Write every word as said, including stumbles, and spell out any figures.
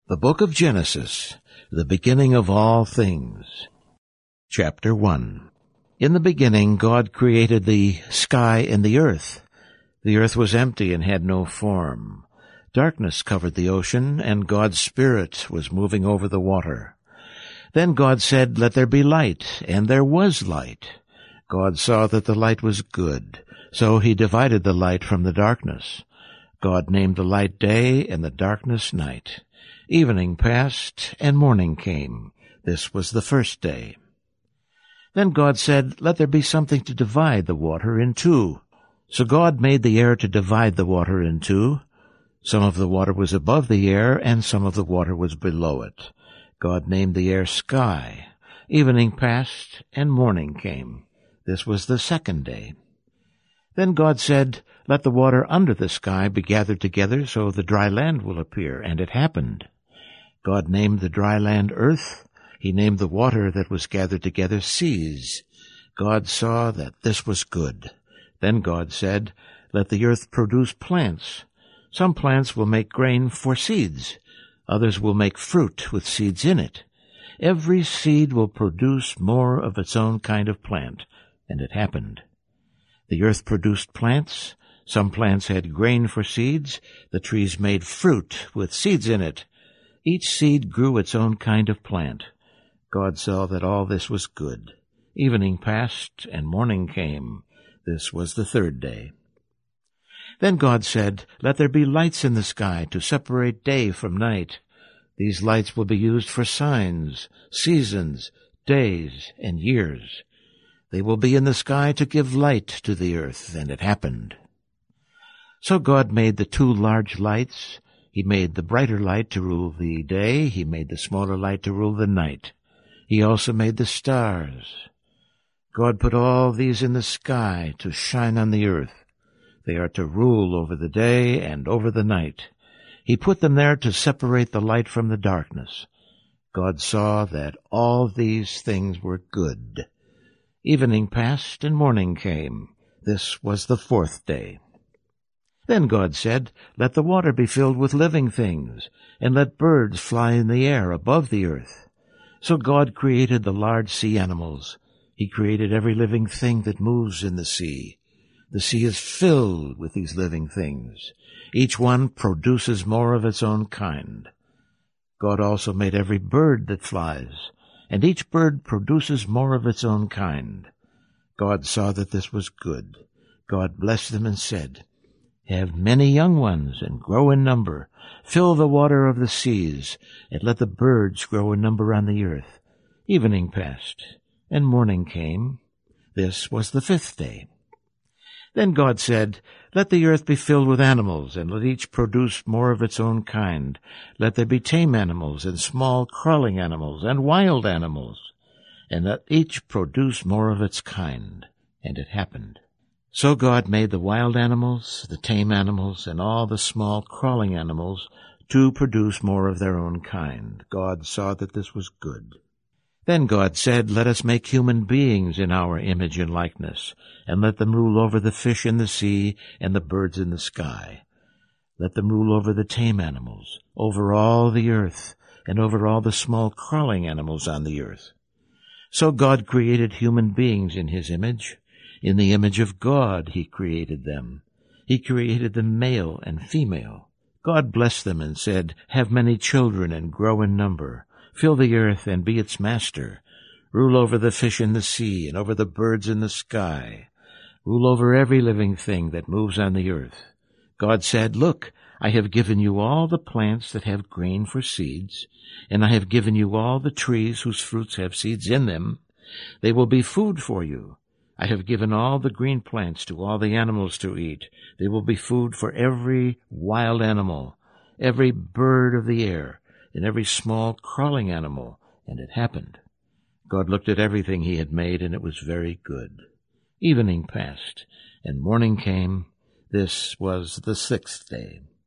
The Book of Genesis, the beginning of all things. Chapter one. In the beginning God created the sky and the earth. The earth was empty and had no form. Darkness covered the ocean, and God's Spirit was moving over the water. Then God said, "Let there be light," and there was light. God saw that the light was good, so he divided the light from the darkness. God named the light day and the darkness night. Evening passed, and morning came. This was the first day. Then God said, "Let there be something to divide the water in two." So God made the air to divide the water in two. Some of the water was above the air, and some of the water was below it. God named the air sky. Evening passed, and morning came. This was the second day. Then God said, "Let the water under the sky be gathered together, so the dry land will appear." And it happened. God named the dry land earth. He named the water that was gathered together seas. God saw that this was good. Then God said, "Let the earth produce plants. Some plants will make grain for seeds. Others will make fruit with seeds in it. Every seed will produce more of its own kind of plant." And it happened. The earth produced plants. Some plants had grain for seeds. The trees made fruit with seeds in it. Each seed grew its own kind of plant. God saw that all this was good. Evening passed, and morning came. This was the third day. Then God said, "Let there be lights in the sky to separate day from night. These lights will be used for signs, seasons, days, and years. They will be in the sky to give light to the earth." And it happened. So God made the two large lights. He made the brighter light to rule the day. He made the smaller light to rule the night. He also made the stars. God put all these in the sky to shine on the earth. They are to rule over the day and over the night. He put them there to separate the light from the darkness. God saw that all these things were good. Evening passed, and morning came. This was the fourth day. Then God said, "Let the water be filled with living things, and let birds fly in the air above the earth." So God created the large sea animals. He created every living thing that moves in the sea. The sea is filled with these living things. Each one produces more of its own kind. God also made every bird that flies, and each bird produces more of its own kind. God saw that this was good. God blessed them and said, "Have many young ones, and grow in number. Fill the water of the seas, and let the birds grow in number on the earth." Evening passed, and morning came. This was the fifth day. Then God said, "Let the earth be filled with animals, and let each produce more of its own kind. Let there be tame animals, and small crawling animals, and wild animals, and let each produce more of its kind." And it happened. So God made the wild animals, the tame animals, and all the small crawling animals to produce more of their own kind. God saw that this was good. Then God said, "Let us make human beings in our image and likeness, and let them rule over the fish in the sea and the birds in the sky. Let them rule over the tame animals, over all the earth, and over all the small crawling animals on the earth." So God created human beings in his image. In the image of God he created them. He created them male and female. God blessed them and said, "Have many children and grow in number. Fill the earth and be its master. Rule over the fish in the sea and over the birds in the sky. Rule over every living thing that moves on the earth." God said, "Look, I have given you all the plants that have grain for seeds, and I have given you all the trees whose fruits have seeds in them. They will be food for you. I have given all the green plants to all the animals to eat. They will be food for every wild animal, every bird of the air, and every small crawling animal." And it happened. God looked at everything he had made, and it was very good. Evening passed, and morning came. This was the sixth day.